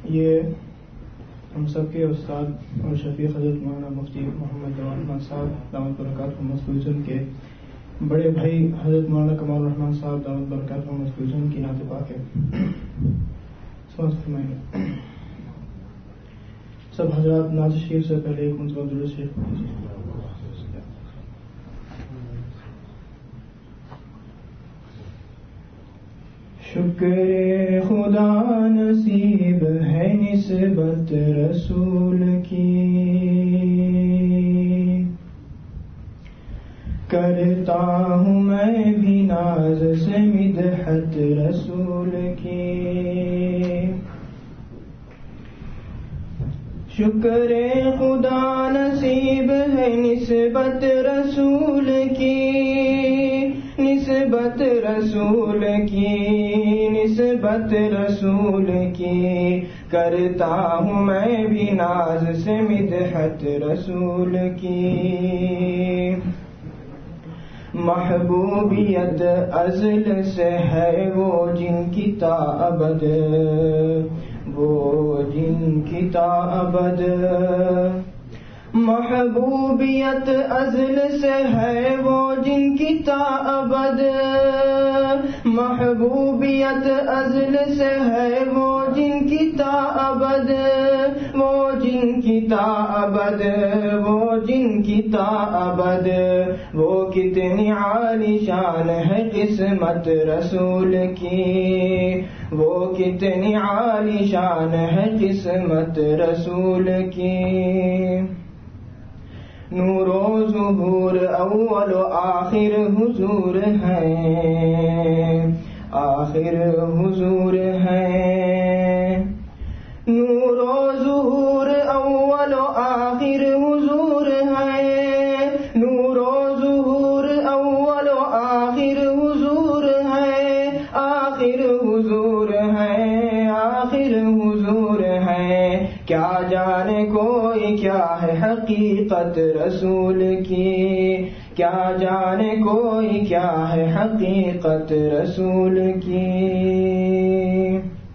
یہ ہم سب کے استاد اور شفیق حضرت مولانا مفتی محمد جواد الرحمان صاحب دامت برکاتہ مسعود کے بڑے بھائی حضرت مولانا کمال الرحمان صاحب دامت برکاتہ مسعود کی نعت پاک ہے. سب حضرات نعت شریف سے پہلے ایک منتظر درود شریف پڑھیے. شکر خدا نصیب ہے نسبت رسول کی، کرتا ہوں میں بھی ناز سے مدحت رسول کی. شکر خدا نصیب ہے نسبت رسول کی، نسبت رسول کی، نسبت رسول کی، کرتا ہوں میں بھی ناز سے مدحت رسول کی. محبوبیت ازل سے ہے وہ جن کی تا ابد، وہ جن کی تا ابد. محبوبیت ازل سے ہے وہ جن کی تا ابد، محبوبیت ازل سے ہے وہ جن کی تا ابد، وہ جن کی تا ابد، وہ جن کی تا ابد. وہ کتنی عالی شان ہے قسمت رسول کی، وہ کتنی عالی شان ہے قسمت رسول کی. نور و ظہور اول و آخر حضور ہیں، آخر حضور ہیں. نور و ظہور اول و آخر حضور ہیں، نور و ظہور اول و آخر حضور ہیں، آخر حضور ہیں، آخر حضور ہیں. کیا جانے کوئی کیا ہے حقیقت رسول کی، کیا جانے کوئی کیا ہے حقیقت رسول کی.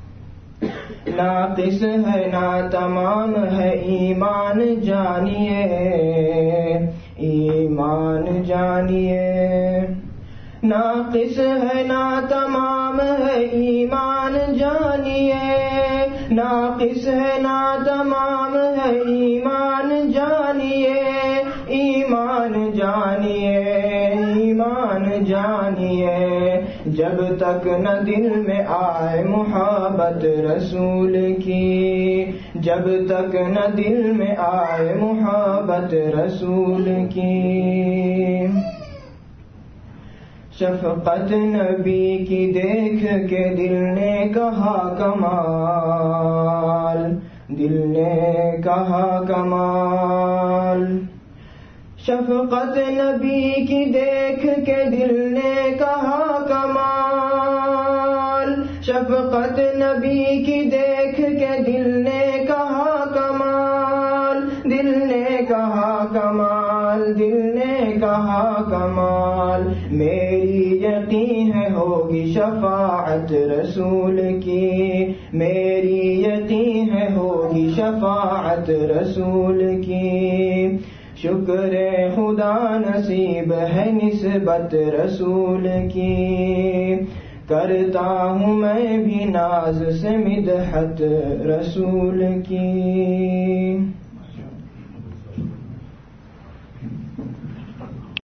ناقص ہے نا تمام ہے ایمان جانیے، ایمان جانیے. ناقص ہے نا تمام ہے ایمان جانیے، ناقص ہے نا تمام ہے ایمان جانیے، ایمان جانیے، ایمان جانیے. جب تک نہ دل میں آئے محبت رسول کی، جب تک نہ دل میں آئے محبت رسول کی. شفقت نبی کی دیکھ کے دل نے کہا کمال، دل نے کہا کمال. شفقت نبی کی دیکھ کے دل نے کہا کمال، شفقت نبی کی دیکھ کے دل نے کہا کمال، دل نے کہا کمال، دل نے کہا کمال. میری یقین ہے ہوگی شفاعت رسول کی، میری یقین ہے ہوگی شفاعت رسول کی. شکر خدا نصیب ہے نسبت رسول کی، کرتا ہوں میں بھی ناز سے مدحت رسول کی.